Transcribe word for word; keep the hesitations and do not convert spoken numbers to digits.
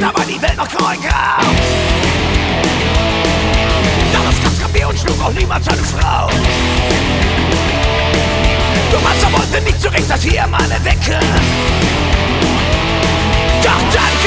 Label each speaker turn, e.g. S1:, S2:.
S1: da war die Welt noch grau in grau. Damals gab's kein Bier und schlug auch niemand seine Frau. Doch Wasser wollte nicht zurecht, dass hier mal wecken. Doch dann